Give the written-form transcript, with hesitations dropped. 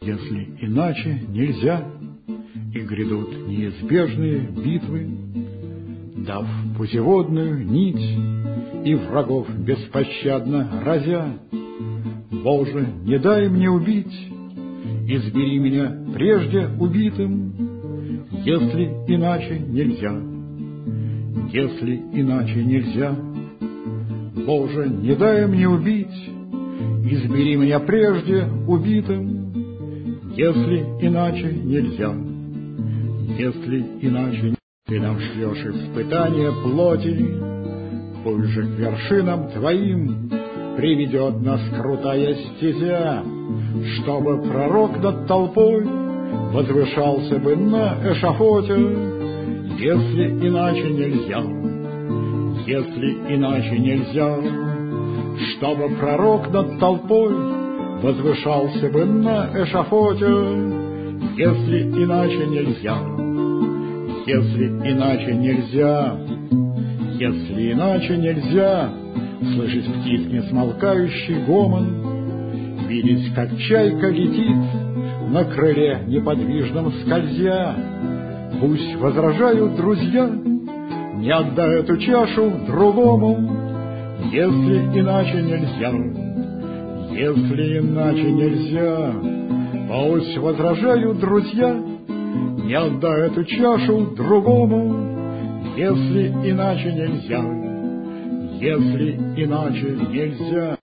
Если иначе нельзя, и грядут неизбежные битвы, дав путеводную нить и врагов беспощадно разя, Боже, не дай мне убить, избери меня прежде убитым, если иначе нельзя, если иначе нельзя. Боже, не дай мне убить, избери меня прежде убитым, если иначе нельзя, если иначе. Ты нам шлешь испытания плоти, пусть же к вершинам твоим приведет нас крутая стезя, чтобы пророк над толпой возвышался бы на эшафоте, если иначе нельзя, если иначе нельзя, чтобы пророк над толпой возвышался бы на эшафоте, если иначе нельзя, если иначе нельзя, если иначе нельзя слышать птиц несмолкающий гомон, видеть, как чайка летит на крыле неподвижном скользя. Пусть возражают друзья, не отдай эту чашу другому, если иначе нельзя, если иначе нельзя. Пусть возражают друзья, не отдай эту чашу другому, если иначе нельзя, если иначе нельзя.